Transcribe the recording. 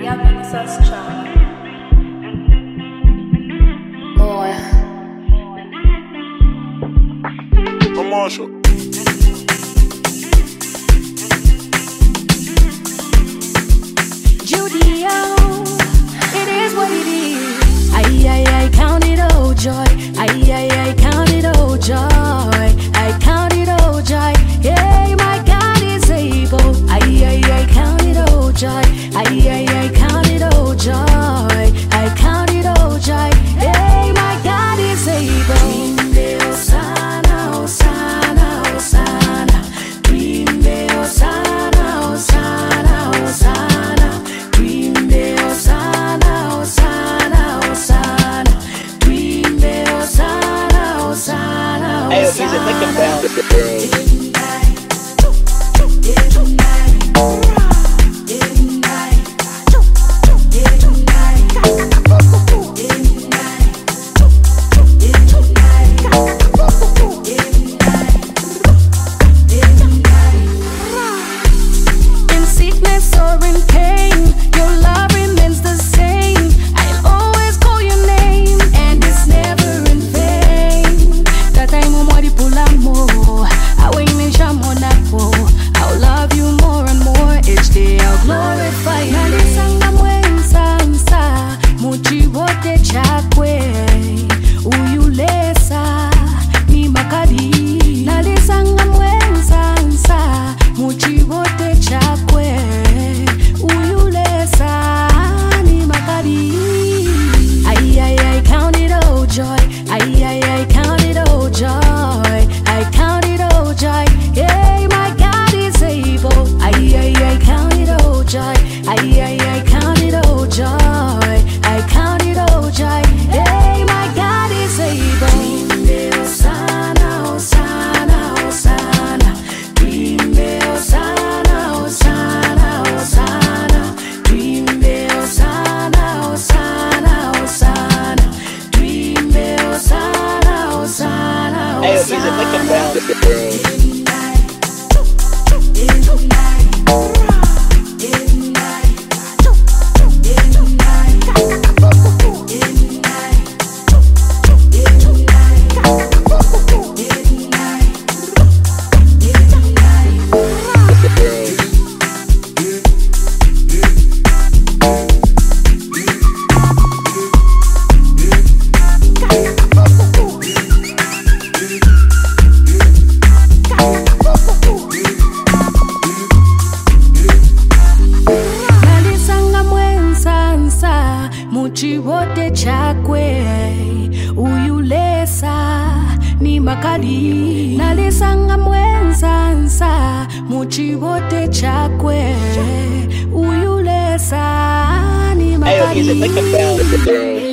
Yeah, Vanessa's child. Boy. Marshall. Judio, it is what it is. I count it all joy. I count it all joy. I count it all joy. Hey, my God is able. I count it all joy. I count it all joy. I count it all joy. Hey, my God is able. Hosanna, Hosanna, Hosanna. Hosanna, Hosanna, Hosanna. Hosanna, Hosanna, Hosanna. Hosanna, Hosanna. Hey, he's a licking bounce. In sickness or in pain, your love remains the same. I'll always call your name, and it's never in vain. That time umwari pulamo, awainisha monapo. I'll love you more and more each day. I'll glorify you. Nalisanga mwensansa, muchibote chakwe, uyulesa ni makadi. Nalisanga mwensansa, muchibote chakwe, uyulesa ni makadi. I count it all joy. I count it all joy. I count it all joy. Yeah, my God is able. I count it all joy. I count it all joy. I count it all joy. Yeah, my God is able. Hosanna, Hosanna, Hosanna. Hosanna, Hosanna, Hosanna. Hosanna, Hosanna, Hosanna. Hosanna, Hosanna, Hey, he's a licking bounce. Nalisanga mwensansa, muchibote chakwe, uyulesa ni makadi. Nalisanga mwensansa, muchibote chakwe, uyulesa ni Hey, he's a makadi. licking bounce.